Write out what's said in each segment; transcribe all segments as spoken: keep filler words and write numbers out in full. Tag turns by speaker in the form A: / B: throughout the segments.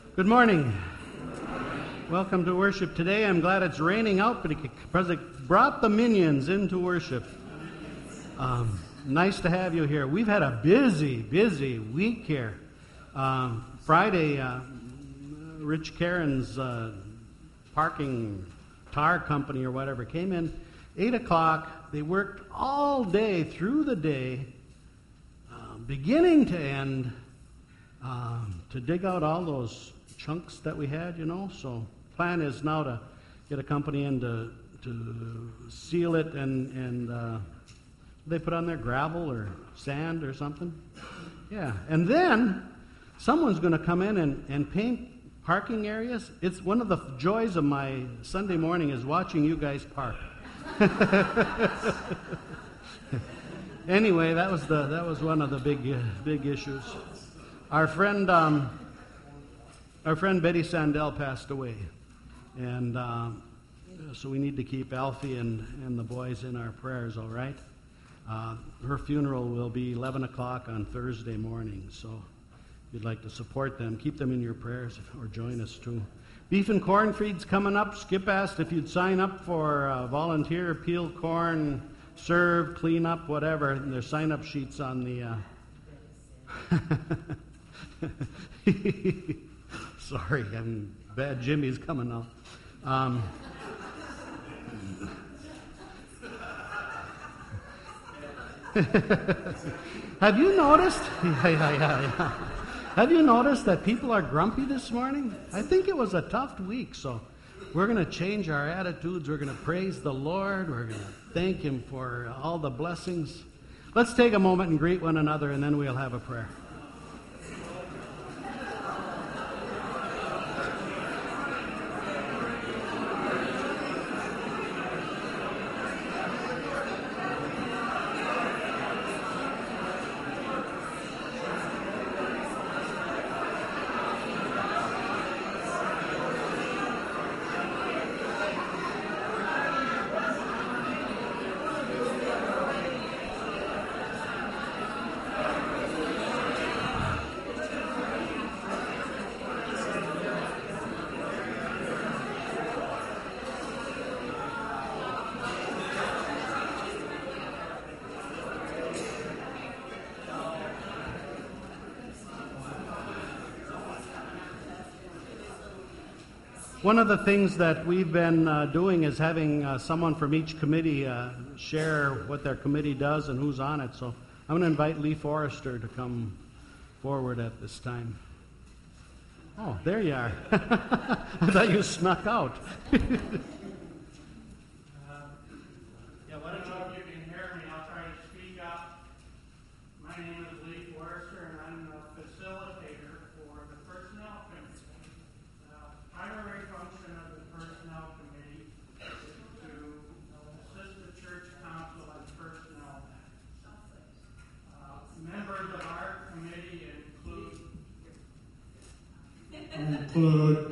A: Good morning. Welcome to worship today. I'm glad it's raining out, but it brought the minions into worship. Um, nice to have you here. We've had a busy, busy week here. Um, Friday, uh, Rich Karen's uh, parking tar company or whatever came in eight o'clock. They worked all day through the day, uh, beginning to end, um, to dig out all those chunks that we had, you know. So plan is now to get a company in to, to seal it and, and uh, they put on their gravel or sand or something. Yeah, and then someone's going to come in and, and paint parking areas. It's one of the joys of my Sunday morning is watching you guys park. Anyway, that was the that was one of the big uh, big issues. Our friend um, our friend Betty Sandell passed away, and um, so we need to keep Alfie and, and the boys in our prayers. All right. Uh, her funeral will be eleven o'clock on Thursday morning. So if you'd like to support them, keep them in your prayers or join us too. Beef and corn feed's coming up. Skip asked if you'd sign up for uh, volunteer, peel corn, serve, clean up, whatever. And there's sign-up sheets on the... Uh... Sorry, I'm bad Jimmy's coming now. Um... Have you noticed? Yeah, yeah, yeah, yeah. Have you noticed that people are grumpy this morning? I think it was a tough week, so we're going to change our attitudes. We're going to praise the Lord. We're going to thank Him for all the blessings. Let's take a moment and greet one another, and then we'll have a prayer. One of the things that we've been uh, doing is having uh, someone from each committee uh, share what their committee does and who's on it. So I'm going to invite Lee Forrester to come forward at this time. Oh, there you are. I thought you snuck out.
B: uh, yeah, what about if you can hear me? I'll try to speak up. My name is Lee Forrester, and I'm the facilitator for the Personnel Committee. Primary function of the Personnel Committee is to assist the Church Council on personnel matters. Uh, members of our committee include include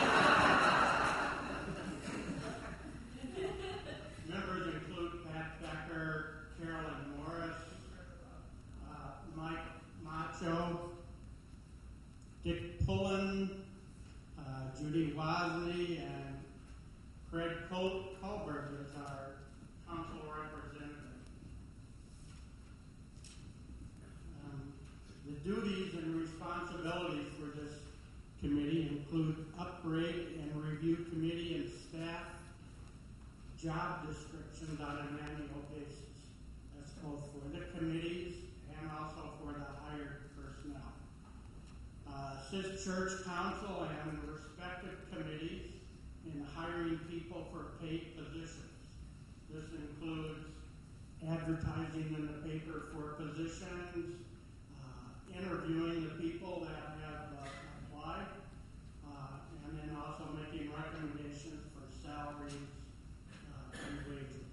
B: members include Pat Becker, Carolyn Morris, uh, Mike Macho, Dick Pullen, Uh, Judy Wosley, and Craig Col- Colbert is our council representative. Um, the duties and responsibilities for this committee include upgrade and review committee and staff job descriptions on an annual basis. That's both for the committees and also for the hired personnel. Uh, assist church council and respective committees in hiring people for paid positions. This includes advertising in the paper for positions, uh, interviewing the people that have uh, applied, uh, and then also making recommendations for salaries uh, and wages.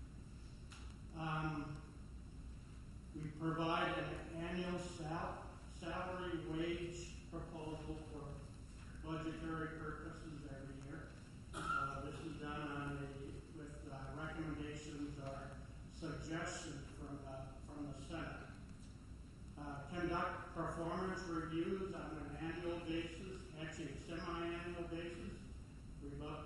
B: Um, we provide an annual sal- salary wage proposal for budgetary purposes every year. Uh, this is done on a, with uh, recommendations or suggestions from the, from the Senate. Uh, conduct performance reviews on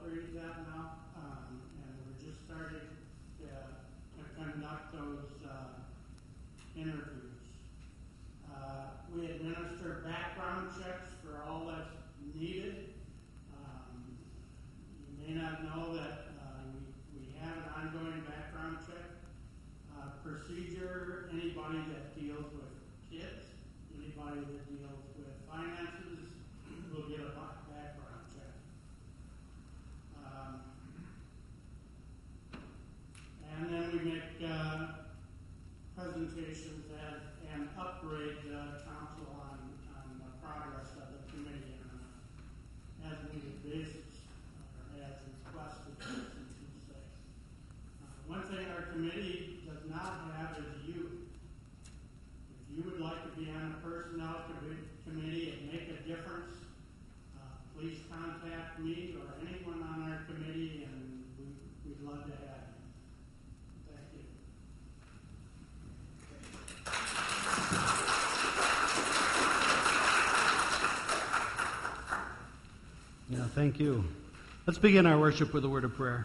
B: upgraded that now, um, and we're just starting to, to conduct those uh, interviews. Uh, we administer background checks for all that's needed. Um, you may not know that uh, we, we have an ongoing background check uh, procedure. Anybody that deals with kids, anybody that deals with finances will get a background check. Um, and then we make uh, presentations as, and upgrade the council on, on the progress of the committee on an as-needed basis, or as requested, I should say. Uh, one thing our committee does not have is youth. If you would like to be on the personnel committee and make a difference, uh, please contact me or anyone on our committee, and we, we'd love to have you. Thank you.
A: Yeah, thank you. Let's begin our worship with a word of prayer.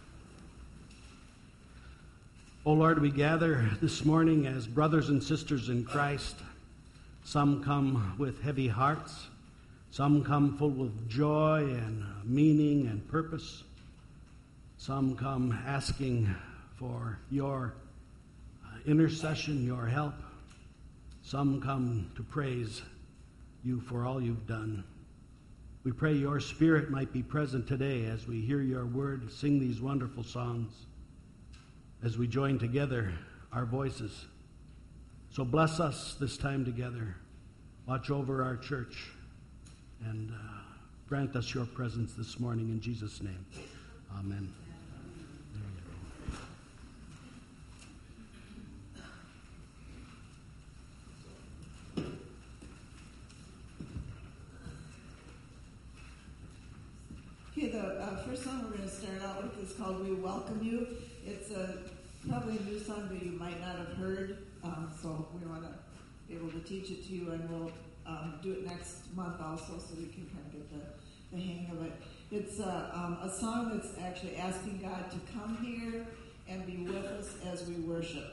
A: Oh Lord, we gather this morning as brothers and sisters in Christ. Some come with heavy hearts. Some come full of joy and meaning and purpose. Some come asking for your intercession, your help. Some come to praise you for all you've done. We pray your Spirit might be present today as we hear your word, sing these wonderful songs, as we join together our voices. So bless us this time together. Watch over our church and uh, grant us your presence this morning in Jesus' name. Amen.
C: Okay, the uh, first song we're going to start out with is called We Welcome You. It's a, probably a new song that you might not have heard, um, so we want to be able to teach it to you, and we'll um, do it next month also so we can kind of get the, the hang of it. It's a, um, a song that's actually asking God to come here and be with us as we worship.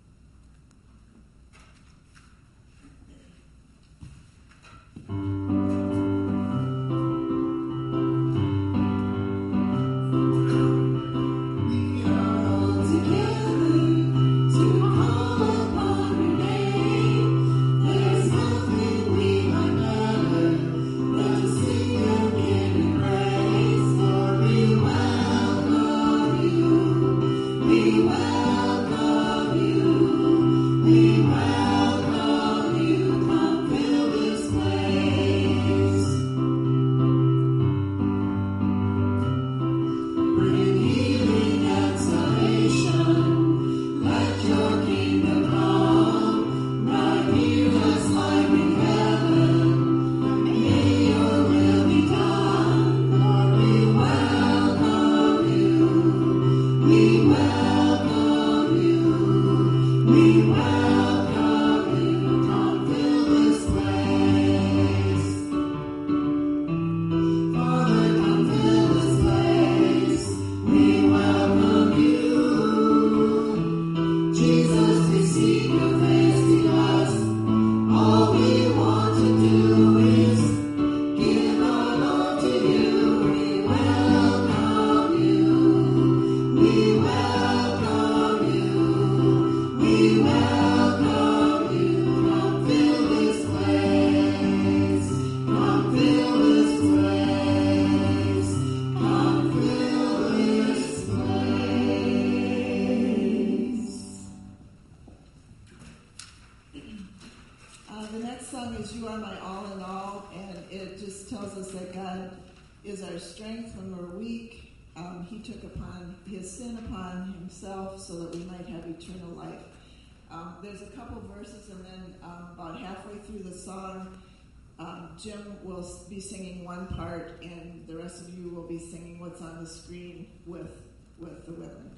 C: So that we might have eternal life. Um, there's a couple verses, and then um, about halfway through the song, um, Jim will be singing one part, and the rest of you will be singing what's on the screen with with the women.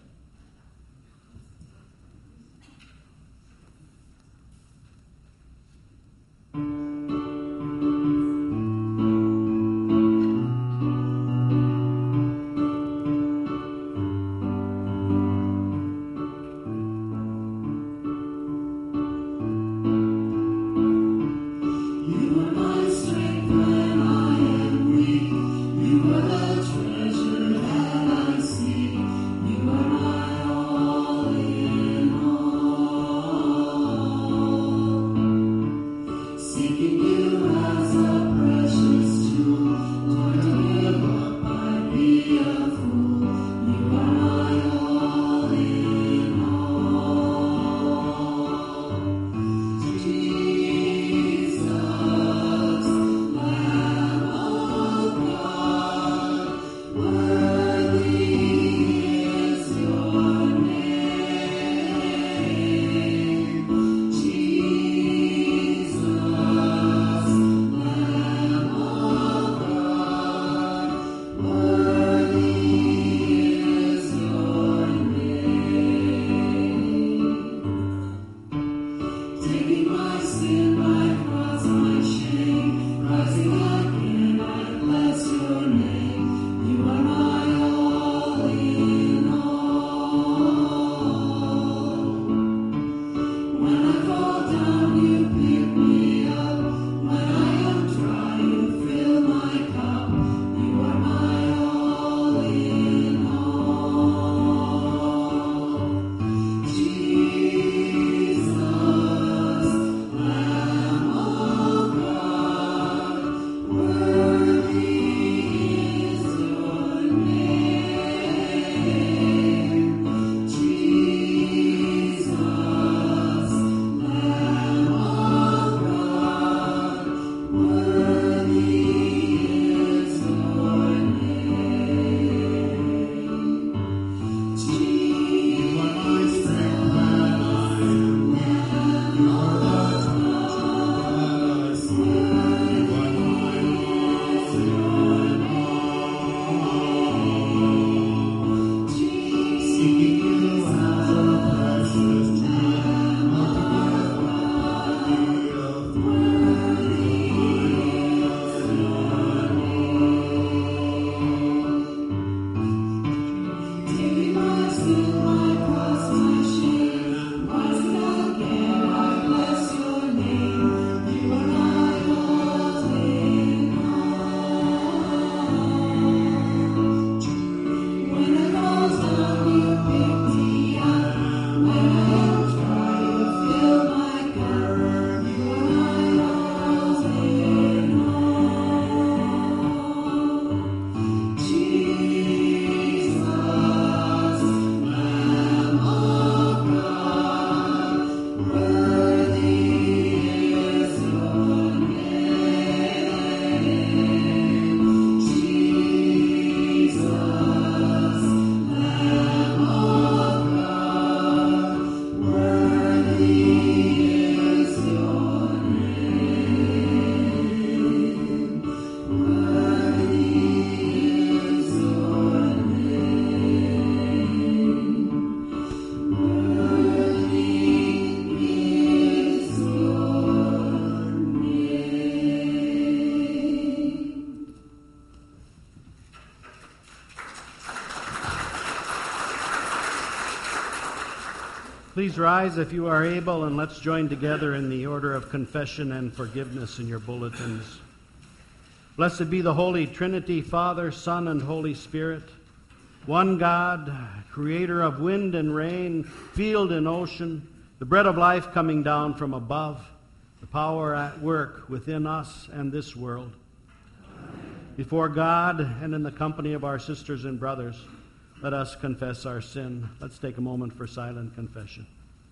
A: Please rise if you are able, and let's join together in the order of confession and forgiveness in your bulletins. Blessed be the Holy Trinity, Father, Son, and Holy Spirit, one God, creator of wind and rain, field and ocean, the bread of life coming down from above, the power at work within us and this world. Amen. Before God and in the company of our sisters and brothers, let us confess our sin. Let's take a moment for silent confession.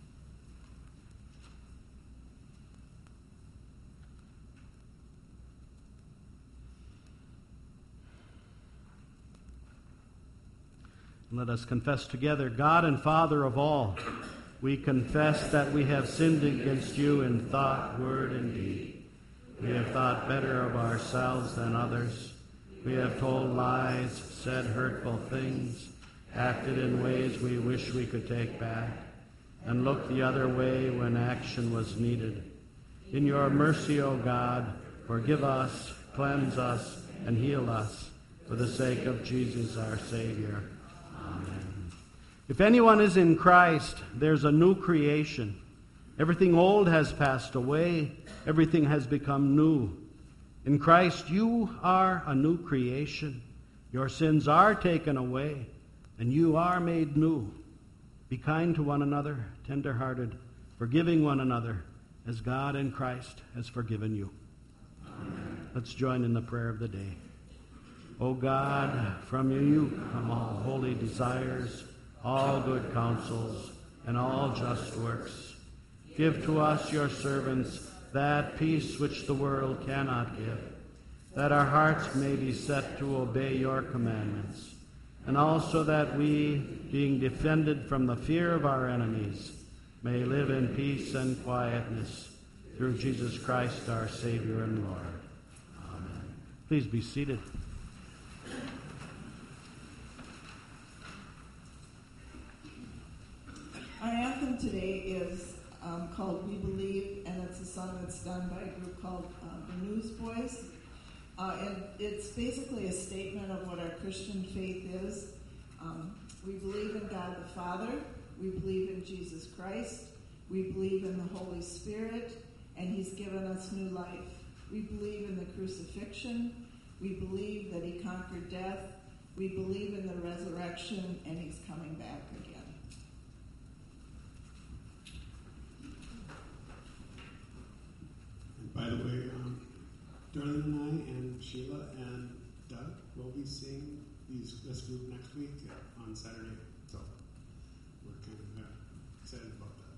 A: Let us confess together. God and Father of all, we confess that we have sinned against you in thought, word, and deed. We have thought better of ourselves than others. We have told lies, said hurtful things, acted in ways we wish we could take back, and looked the other way when action was needed. In your mercy, O God, forgive us, cleanse us, and heal us, for the sake of Jesus our Savior. Amen. If anyone is in Christ, there's a new creation. Everything old has passed away. Everything has become new. In Christ, you are a new creation. Your sins are taken away, and you are made new. Be kind to one another, tender-hearted, forgiving one another, as God in Christ has forgiven you. Amen. Let's join in the prayer of the day. O God, from you come all holy desires, all good counsels, and all just works. Give to us, your servants, that peace which the world cannot give, that our hearts may be set to obey your commandments, and also that we, being defended from the fear of our enemies, may live in peace and quietness through Jesus Christ, our Savior and Lord. Amen. Please be seated.
C: Our anthem today is um, called We Believe, and it's a song that's done by a group called uh, the Newsboys. Uh, and it's basically a statement of what our Christian faith is. Um, we believe in God the Father. We believe in Jesus Christ. We believe in the Holy Spirit, and he's given us new life. We believe in the crucifixion. We believe that he conquered death. We believe in the resurrection, and he's coming back again.
D: By the way, um, Darlene and I and Sheila and Doug will be seeing these, this group next week on Saturday. So we're kind of uh, excited about that.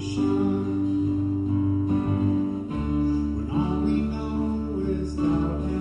E: When all we know is doubt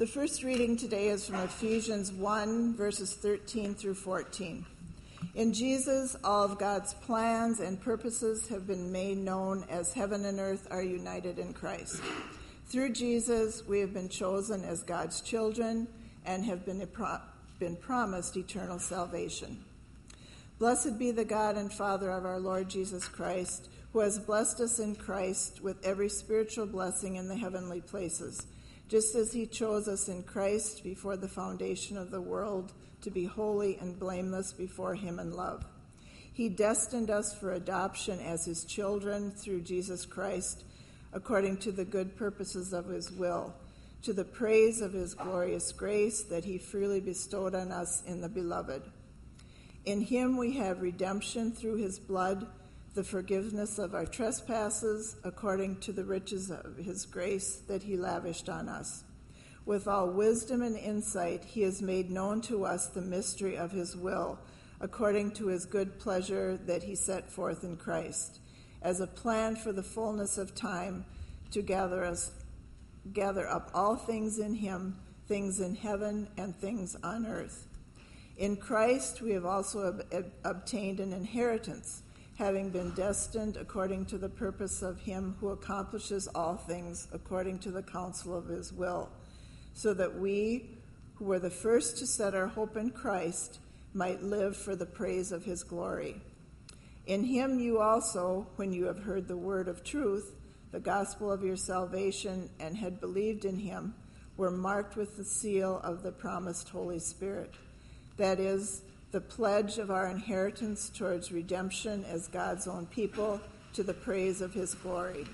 C: The first reading today is from Ephesians one, verses thirteen through fourteen. In Jesus, all of God's plans and purposes have been made known as heaven and earth are united in Christ. Through Jesus, we have been chosen as God's children and have been, been promised eternal salvation. Blessed be the God and Father of our Lord Jesus Christ, who has blessed us in Christ with every spiritual blessing in the heavenly places, just as he chose us in Christ before the foundation of the world to be holy and blameless before him in love. He destined us for adoption as his children through Jesus Christ, according to the good purposes of his will, to the praise of his glorious grace that he freely bestowed on us in the Beloved. In him we have redemption through his blood, the forgiveness of our trespasses, according to the riches of his grace that he lavished on us. With all wisdom and insight, he has made known to us the mystery of his will, according to his good pleasure that he set forth in Christ, as a plan for the fullness of time to gather us, gather up all things in him, things in heaven and things on earth. In Christ we have also ob- ob- obtained an inheritance, having been destined according to the purpose of him who accomplishes all things according to the counsel of his will, so that we, who were the first to set our hope in Christ, might live for the praise of his glory. In him you also, when you have heard the word of truth, the gospel of your salvation, and had believed in him, were marked with the seal of the promised Holy Spirit. That is, the pledge of our inheritance towards redemption as God's own people, to the praise of his glory.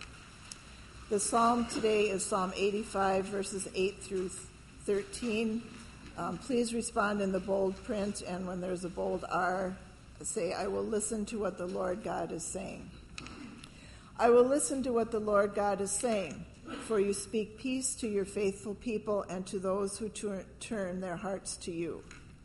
C: The psalm today is Psalm eighty-five, verses eight through thirteen. Um, please respond in the bold print, and when there's a bold R, say, I will listen to what the Lord God is saying. I will listen to what the Lord God is saying, for you speak peace to your faithful people and to those who tur- turn their hearts to you.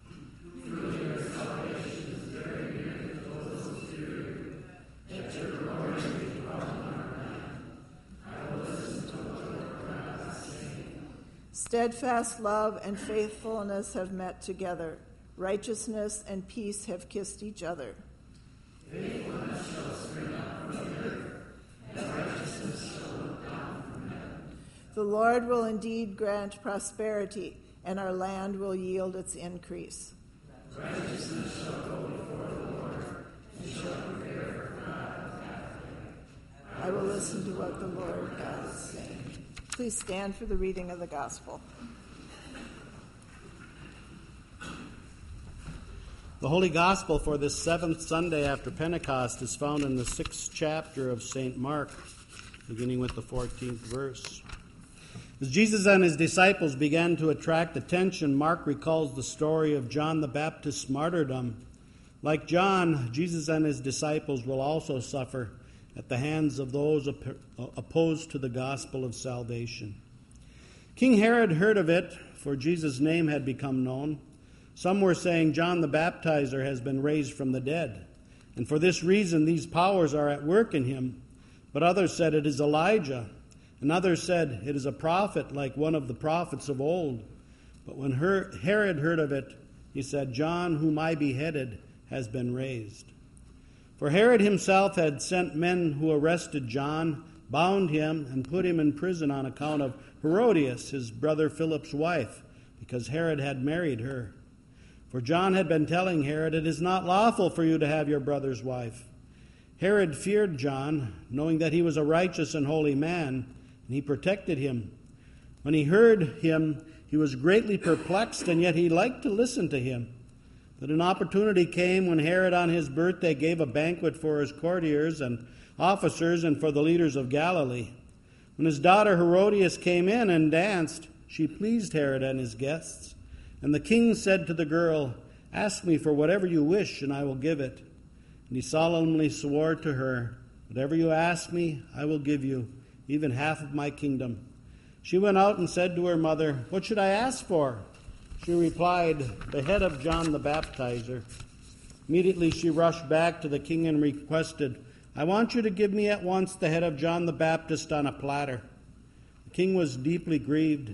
C: Steadfast love and faithfulness have met together. Righteousness and peace have kissed each other. Faithfulness shall spring up from the earth, and righteousness shall look down from heaven. The Lord will indeed grant prosperity, and our land will yield its increase. Righteousness shall go before the Lord, and shall prepare for God a pathway. I will listen to what the Lord God is saying. Please stand for the reading of the gospel.
A: The Holy Gospel for this seventh Sunday after Pentecost is found in the sixth chapter of Saint Mark, beginning with the fourteenth verse. As Jesus and his disciples began to attract attention, Mark recalls the story of John the Baptist's martyrdom. Like John, Jesus and his disciples will also suffer at the hands of those opposed to the gospel of salvation. King Herod heard of it, for Jesus' name had become known. Some were saying John the Baptizer has been raised from the dead, and for this reason these powers are at work in him. But others said it is Elijah, and others said it is a prophet like one of the prophets of old. But when Herod heard of it, he said, John, whom I beheaded, has been raised. For Herod himself had sent men who arrested John, bound him, and put him in prison on account of Herodias, his brother Philip's wife, because Herod had married her. For John had been telling Herod, it is not lawful for you to have your brother's wife. Herod feared John, knowing that he was a righteous and holy man, and he protected him. When he heard him, he was greatly perplexed, and yet he liked to listen to him. But an opportunity came when Herod on his birthday gave a banquet for his courtiers and officers and for the leaders of Galilee. When his daughter Herodias came in and danced, she pleased Herod and his guests. And the king said to the girl, ask me for whatever you wish, and I will give it. And he solemnly swore to her, whatever you ask me, I will give you, even half of my kingdom. She went out and said to her mother, what should I ask for? She replied, the head of John the Baptizer. Immediately she rushed back to the king and requested, I want you to give me at once the head of John the Baptist on a platter. The king was deeply grieved,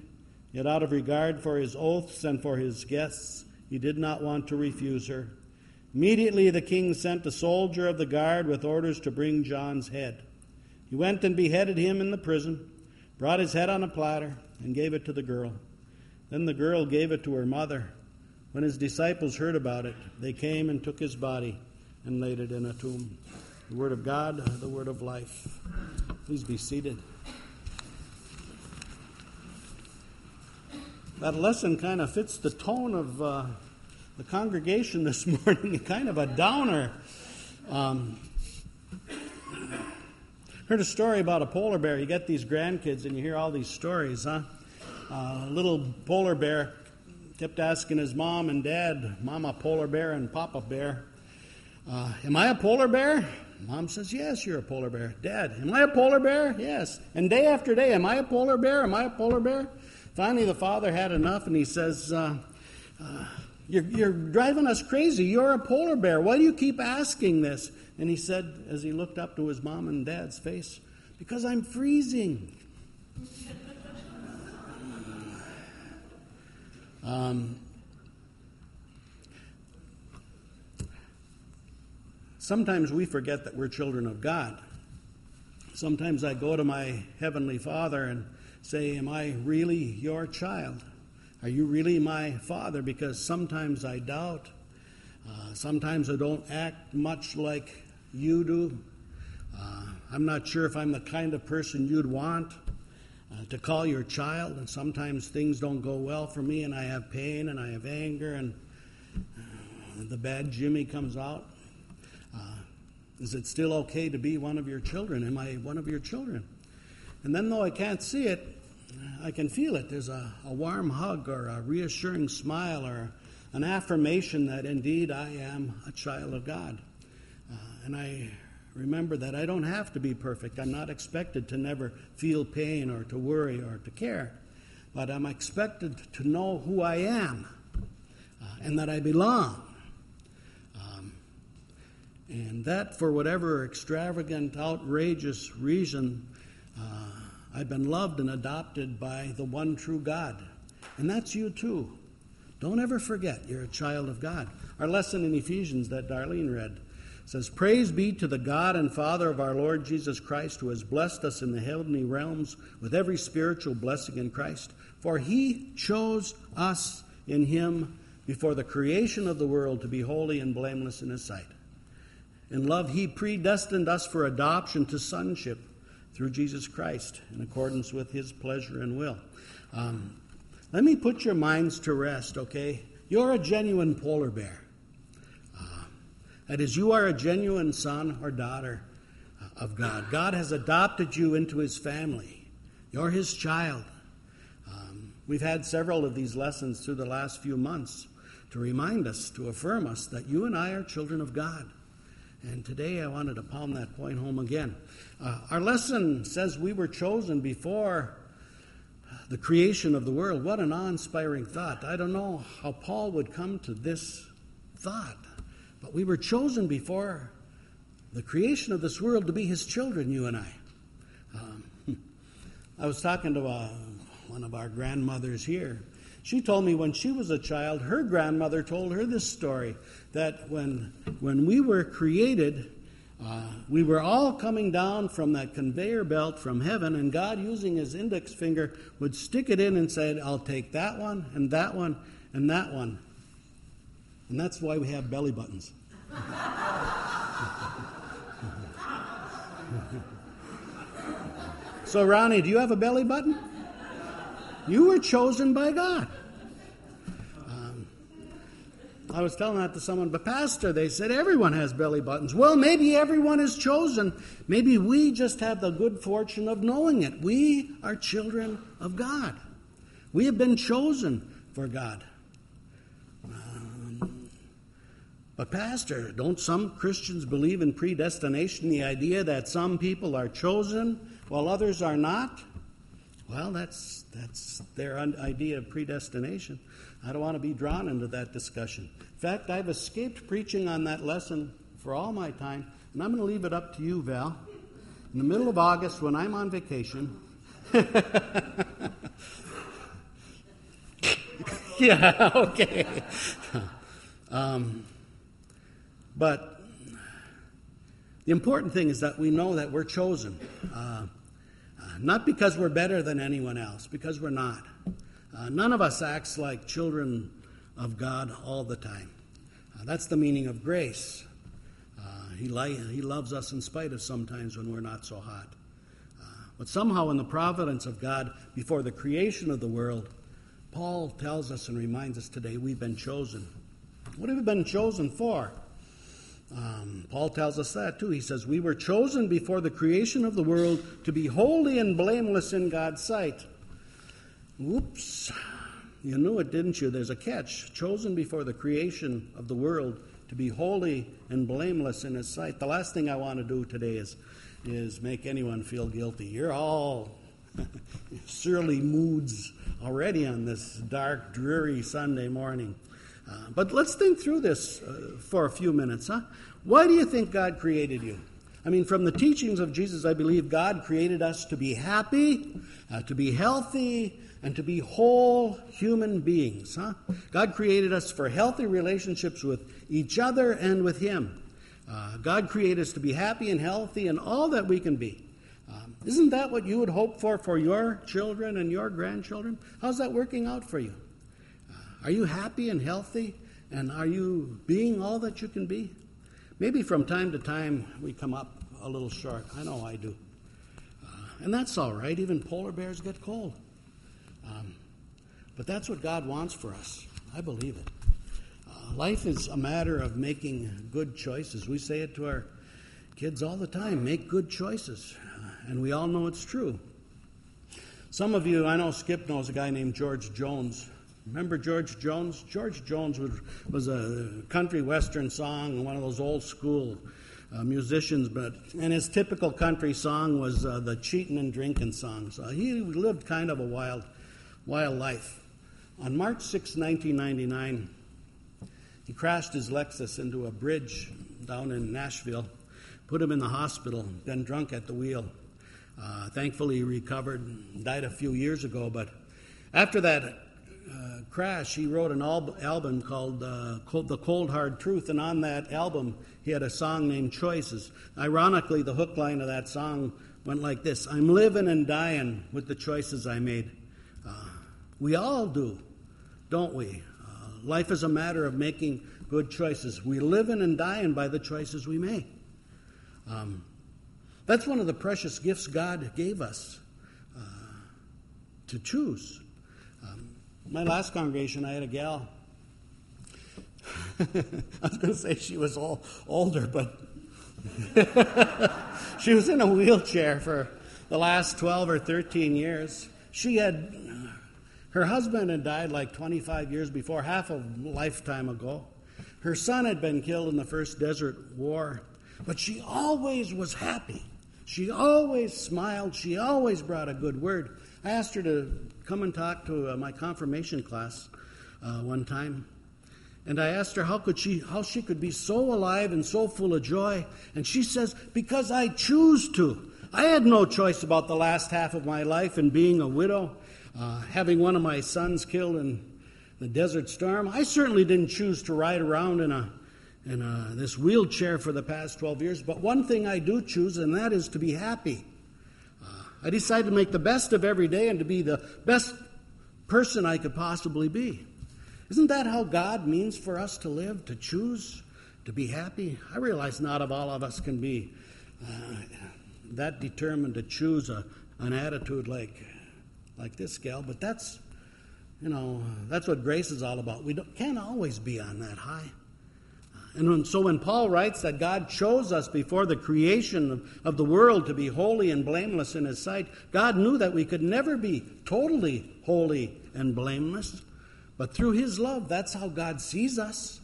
A: Yet out of regard for his oaths and for his guests, he did not want to refuse her. Immediately the king sent a soldier of the guard with orders to bring John's head. He went and beheaded him in the prison, brought his head on a platter, and gave it to the girl. Then the girl gave it to her mother. When his disciples heard about it, they came and took his body and laid it in a tomb. The word of God, the word of life. Please be seated. That lesson kind of fits the tone of uh, the congregation this morning, kind of a downer. Um, heard a story about a polar bear. You get these grandkids and you hear all these stories, huh? Uh, a little polar bear kept asking his mom and dad, Mama polar bear and Papa bear, uh, am I a polar bear? Mom says, yes, you're a polar bear. Dad, am I a polar bear? Yes. And day after day, am I a polar bear? Am I a polar bear? Finally, the father had enough, and he says, uh, uh, you're, you're driving us crazy. You're a polar bear. Why do you keep asking this? And he said, as he looked up to his mom and dad's face, because I'm freezing. um, sometimes we forget that we're children of God. Sometimes I go to my Heavenly Father and say, am I really your child? Are you really my father? Because sometimes I doubt. Uh, sometimes I don't act much like you do. Uh, I'm not sure if I'm the kind of person you'd want uh, to call your child. And sometimes things don't go well for me, and I have pain, and I have anger, and uh, the bad Jimmy comes out. Uh, is it still okay to be one of your children? Am I one of your children? And then, though I can't see it, I can feel it. There's a, a warm hug or a reassuring smile or an affirmation that indeed I am a child of God. Uh, and I remember that I don't have to be perfect. I'm not expected to never feel pain or to worry or to care. But I'm expected to know who I am uh, and that I belong. Um, and that, for whatever extravagant, outrageous reason, uh, I've been loved and adopted by the one true God. And that's you too. Don't ever forget you're a child of God. Our lesson in Ephesians that Darlene read says, praise be to the God and Father of our Lord Jesus Christ, who has blessed us in the heavenly realms with every spiritual blessing in Christ. For he chose us in him before the creation of the world to be holy and blameless in his sight. In love he predestined us for adoption to sonship through Jesus Christ, in accordance with his pleasure and will. Um, let me put your minds to rest, okay? You're a genuine polar bear. Uh, that is, you are a genuine son or daughter of God. God has adopted you into his family. You're his child. Um, we've had several of these lessons through the last few months to remind us, to affirm us that you and I are children of God. And today I wanted to pound that point home again. Uh, our lesson says we were chosen before the creation of the world. What an awe-inspiring thought. I don't know how Paul would come to this thought, but we were chosen before the creation of this world to be his children, you and I. Um, I was talking to uh, one of our grandmothers here. She told me when she was a child, her grandmother told her this story, that when when we were created, uh, we were all coming down from that conveyor belt from heaven, and God, using his index finger, would stick it in and say, I'll take that one, and that one, and that one. And that's why we have belly buttons. So, Ronnie, do you have a belly button? You were chosen by God. Um, I was telling that to someone, but Pastor, they said everyone has belly buttons. Well, maybe everyone is chosen. Maybe we just have the good fortune of knowing it. We are children of God. We have been chosen for God. Um, but Pastor, don't some Christians believe in predestination, the idea that some people are chosen while others are not? Well, that's that's their idea of predestination. I don't want to be drawn into that discussion. In fact, I've escaped preaching on that lesson for all my time, and I'm going to leave it up to you, Val. In the middle of August, when I'm on vacation, Yeah, okay. um, but the important thing is that we know that we're chosen. Uh, uh, not because we're better than anyone else, because we're not. Uh, none of us acts like children of God all the time. Uh, that's the meaning of grace. Uh, he, li- he loves us in spite of sometimes when we're not so hot. Uh, but somehow in the providence of God, before the creation of the world, Paul tells us and reminds us today we've been chosen. What have we been chosen for? Um, Paul tells us that too. He says, we were chosen before the creation of the world to be holy and blameless in God's sight. Whoops. You knew it, didn't you? There's a catch. Chosen before the creation of the world to be holy and blameless in His sight. The last thing I want to do today is, is make anyone feel guilty. You're all surly moods already on this dark, dreary Sunday morning. Uh, but let's think through this uh, for a few minutes, huh? Why do you think God created you? I mean, from the teachings of Jesus, I believe God created us to be happy, uh, to be healthy, and to be whole human beings, huh? God created us for healthy relationships with each other and with Him. Uh, God created us to be happy and healthy and all that we can be. Um, isn't that what you would hope for for your children and your grandchildren? How's that working out for you? Uh, are you happy and healthy? And are you being all that you can be? Maybe from time to time we come up a little short. I know I do. Uh, and that's all right. Even polar bears get cold. Um, but that's what God wants for us. I believe it. Uh, life is a matter of making good choices. We say it to our kids all the time. Make good choices. And we all know it's true. Some of you, I know Skip knows a guy named George Jones. Remember George Jones? George Jones was, was a country western song, one of those old school uh, musicians, but and his typical country song was uh, the cheating and drinking song. So he lived kind of a wild, wild life. On March sixth, nineteen ninety-nine, he crashed his Lexus into a bridge down in Nashville, put him in the hospital, been drunk at the wheel. Uh, thankfully, he recovered, died a few years ago. But after that uh, crash, he wrote an al- album called uh, Cold, The Cold Hard Truth, and on that album, he had a song named Choices. Ironically, the hook line of that song went like this: I'm living and dying with the choices I made. Uh, we all do, don't we? Uh, life is a matter of making good choices. We living and dying by the choices we make. Um, That's one of the precious gifts God gave us, uh, to choose. Um, my last congregation, I had a gal. I was going to say she was all older, but she was in a wheelchair for the last twelve or thirteen years. She had, her husband had died like twenty-five years before, half a lifetime ago. Her son had been killed in the first Desert War, but she always was happy. She always smiled. She always brought a good word. I asked her to come and talk to uh, my confirmation class uh, one time. And I asked her how could she, how she could be so alive and so full of joy. And she says, because I choose to. I had no choice about the last half of my life and being a widow, uh, having one of my sons killed in the Desert Storm. I certainly didn't choose to ride around in a in uh, this wheelchair for the past twelve years. But one thing I do choose, and that is to be happy. Uh, I decided to make the best of every day and to be the best person I could possibly be. Isn't that how God means for us to live, to choose, to be happy? I realize not of all of us can be uh, that determined to choose a, an attitude like, like this gal, but that's, you know, that's what grace is all about. We don't, can't always be on that high. And when, so when Paul writes that God chose us before the creation of, of the world to be holy and blameless in His sight, God knew that we could never be totally holy and blameless. But through His love, that's how God sees us.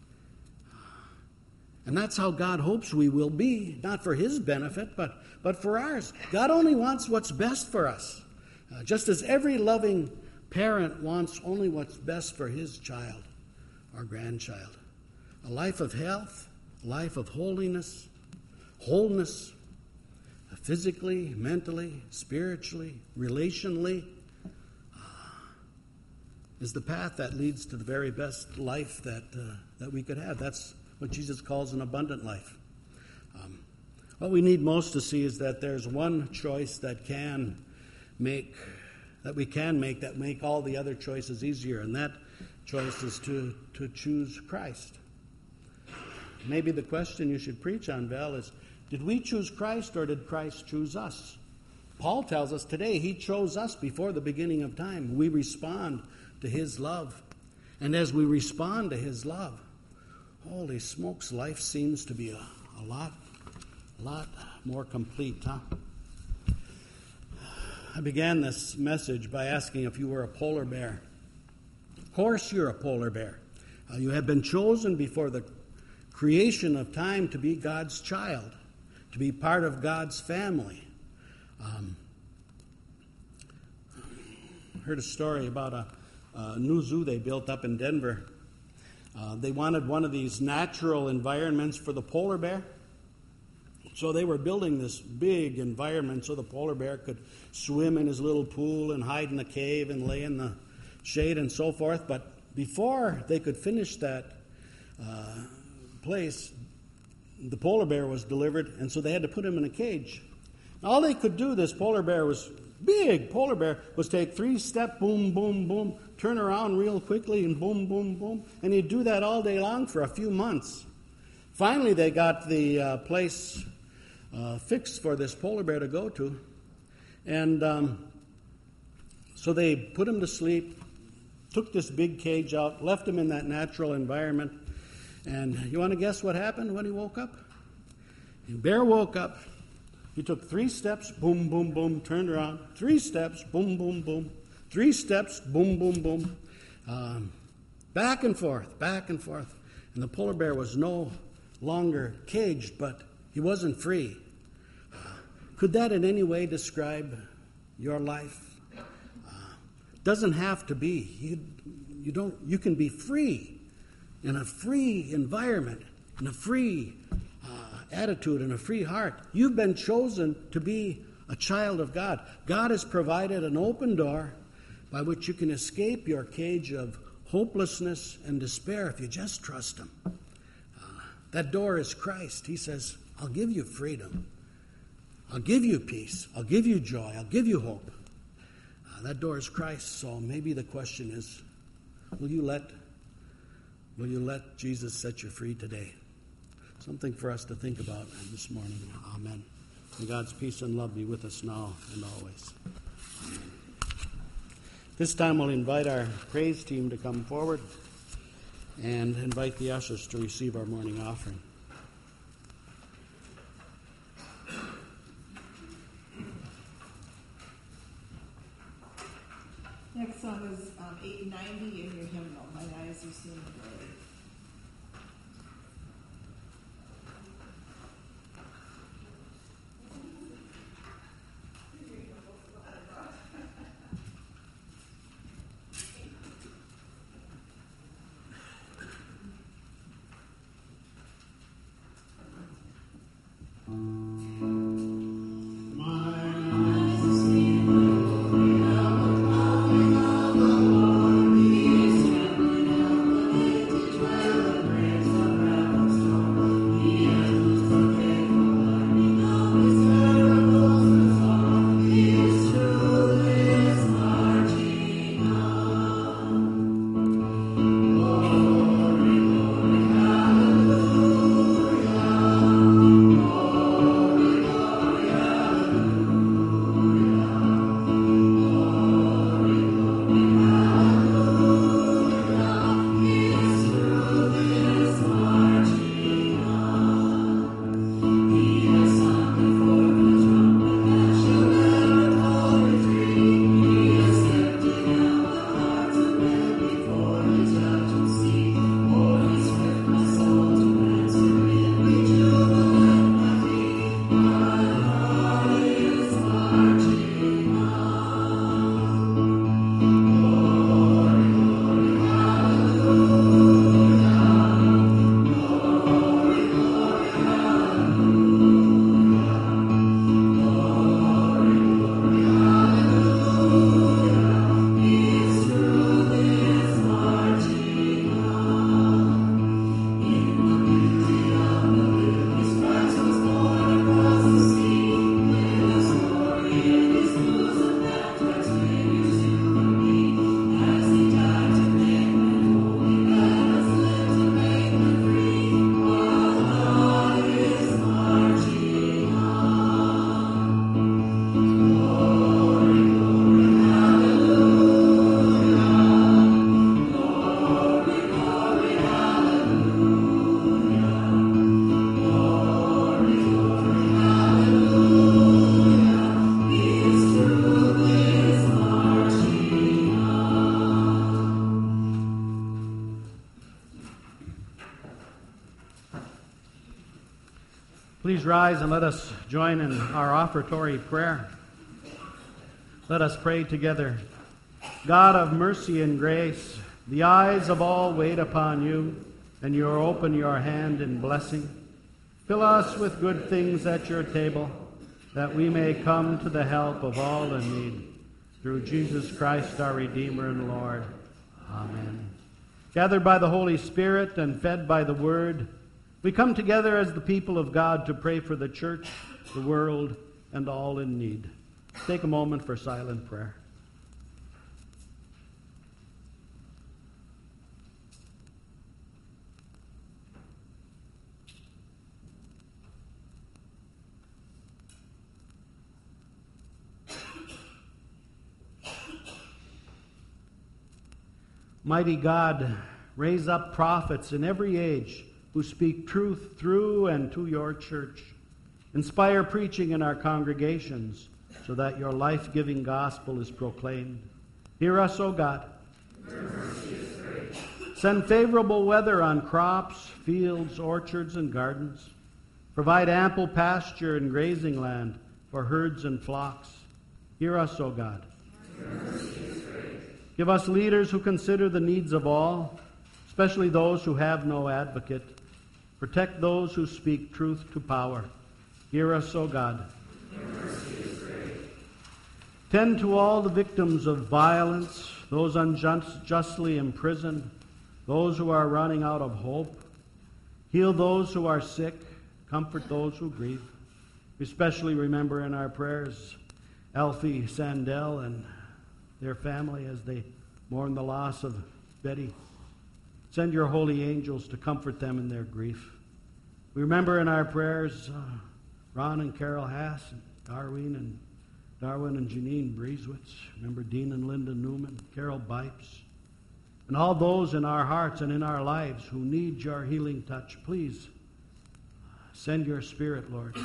A: And that's how God hopes we will be, not for His benefit, but, but for ours. God only wants what's best for us, uh, just as every loving parent wants only what's best for his child or grandchild. A life of health, a life of holiness, wholeness, physically, mentally, spiritually, relationally. is the path that leads to the very best life that uh, that we could have. That's what Jesus calls an abundant life. Um, what we need most to see is that there's one choice that can make, that we can make, that make all the other choices easier, and that choice is to, to choose Christ. Maybe the question you should preach on, Val, is, did we choose Christ or did Christ choose us? Paul tells us today he chose us before the beginning of time. We respond to his love. And as we respond to his love, holy smokes, life seems to be a, a lot, a lot more complete, huh? I began this message by asking if you were a polar bear. Of course you're a polar bear. Uh, you have been chosen before the creation of time to be God's child, to be part of God's family. Um, I heard a story about a, a new zoo they built up in Denver. Uh, they wanted one of these natural environments for the polar bear. So they were building this big environment so the polar bear could swim in his little pool and hide in a cave and lay in the shade and so forth. But before they could finish that uh, place, the polar bear was delivered, and so they had to put him in a cage. All they could do, this polar bear was big, polar bear, was take three step, boom, boom, boom, turn around real quickly, and boom, boom, boom. And he'd do that all day long for a few months. Finally, they got the uh, place uh, fixed for this polar bear to go to. And um, so they put him to sleep, took this big cage out, left him in that natural environment. And you want to guess what happened when he woke up? The bear woke up. He took three steps, boom, boom, boom, turned around. Three steps, boom, boom, boom. Three steps, boom, boom, boom. Um, back and forth, back and forth. And the polar bear was no longer caged, but he wasn't free. Uh, could that in any way describe your life? Uh, doesn't have to be. You, you don't. You can be free in a free environment, in a free uh, attitude, in a free heart. You've been chosen to be a child of God. God has provided an open door by which you can escape your cage of hopelessness and despair if you just trust Him. Uh, that door is Christ. He says, I'll give you freedom. I'll give you peace. I'll give you joy. I'll give you hope. Uh, that door is Christ. So maybe the question is, will you let Will you let Jesus set you free today? Something for us to think about this morning. Amen. May God's peace and love be with us now and always. Amen. This time we'll invite our praise team to come forward and invite the ushers to receive our morning offering.
C: Next song is um, eight ninety in your hymnal, My Eyes Have Seen the Glory.
E: Thank you.
A: Please rise and let us join in our offertory prayer. Let us pray together. God of mercy and grace, the eyes of all wait upon you, and you open your hand in blessing. Fill us with good things at your table, that we may come to the help of all in need. Through Jesus Christ, our Redeemer and Lord. Amen. Gathered by the Holy Spirit and fed by the Word, we come together as the people of God to pray for the church, the world, and all in need. Take a moment for silent prayer. Mighty God, raise up prophets in every age who speak truth through and to your church. Inspire preaching in our congregations so that your life-giving gospel is proclaimed. Hear us, O God. Your mercy is great. Send favorable weather on crops, fields, orchards, and gardens. Provide ample pasture and grazing land for herds and flocks. Hear us, O God. Your mercy is great. Give us leaders who consider the needs of all, especially those who have no advocate. Protect those who speak truth to power. Hear us, O God. Your mercy is great. Tend to all the victims of violence, those unjustly imprisoned, those who are running out of hope. Heal those who are sick. Comfort those who grieve. We especially remember in our prayers Alfie Sandell and their family as they mourn the loss of Betty. Send your holy angels to comfort them in their grief. We remember in our prayers uh, Ron and Carol Hass, and Darwin and Darwin and Janine Breezewitz. Remember Dean and Linda Newman, Carol Bipes, and all those in our hearts and in our lives who need your healing touch. Please send your Spirit, Lord.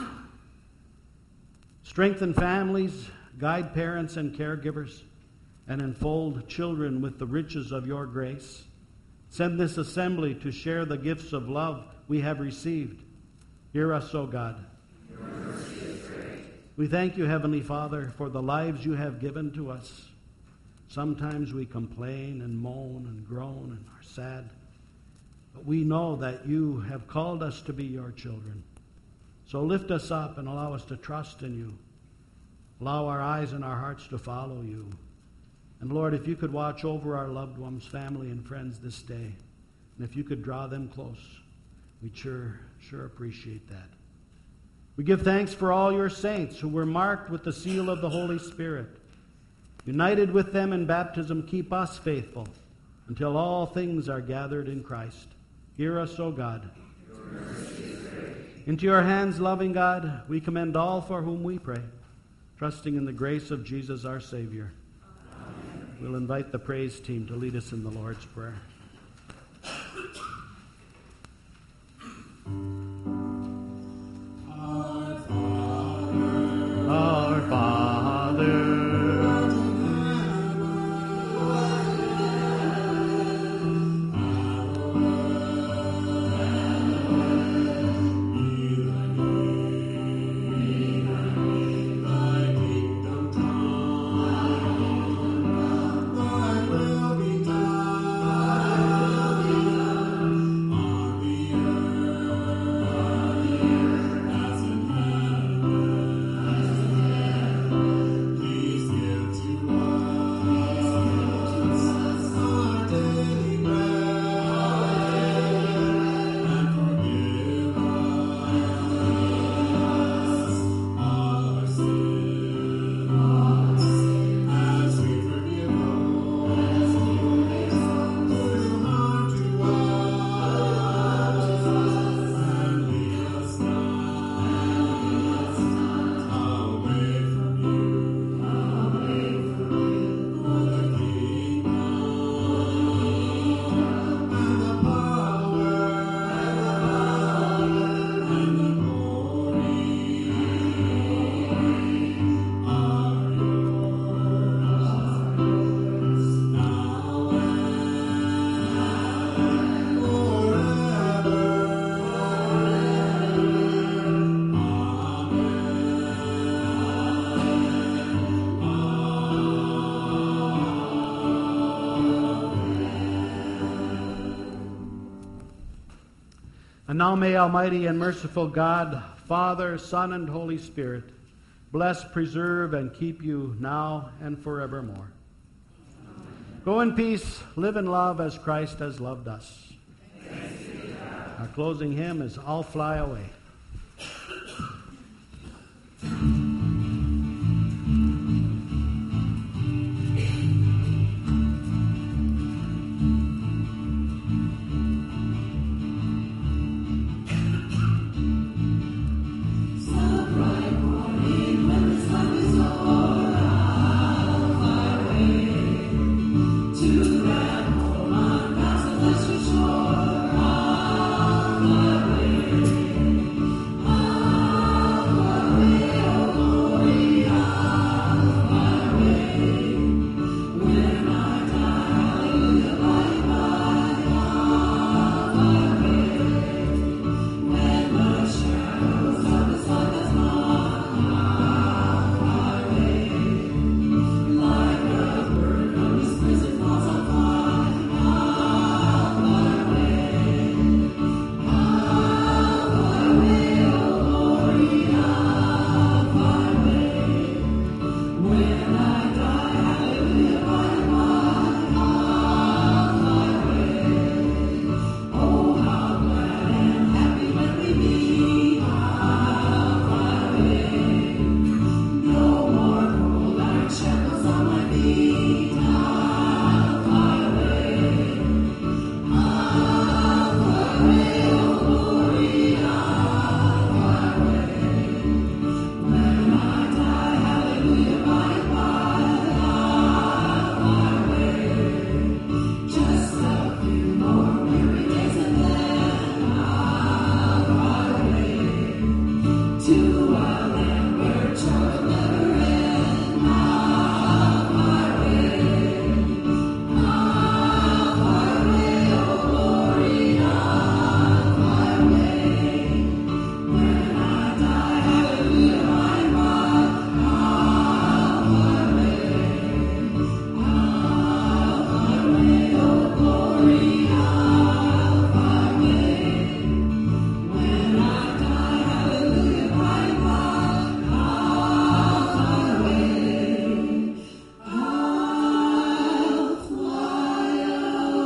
A: Strengthen families, guide parents and caregivers, and enfold children with the riches of your grace. Send this assembly to share the gifts of love we have received. Hear us, O God. Your mercy is great. We thank you, Heavenly Father, for the lives you have given to us. Sometimes we complain and moan and groan and are sad, but we know that you have called us to be your children. So lift us up and allow us to trust in you. Allow our eyes and our hearts to follow you. And Lord, if you could watch over our loved ones, family, and friends this day, and if you could draw them close, we'd sure, sure appreciate that. We give thanks for all your saints who were marked with the seal of the Holy Spirit. United with them in baptism, keep us faithful until all things are gathered in Christ. Hear us, O God. Your mercy is great. Into your hands, loving God, we commend all for whom we pray, trusting in the grace of Jesus our Savior. Amen. We'll invite the praise team to lead us in the Lord's Prayer.
D: Our Father,
A: Our Father,
D: thy will be done.
A: now may Almighty and merciful God, Father, Son, and Holy Spirit, bless, preserve, and keep you now and forevermore. Amen. Go in peace, live in love as Christ has loved us. Our closing hymn is I'll Fly Away.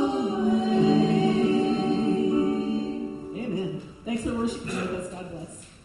C: Thanks for worshiping with us. God bless.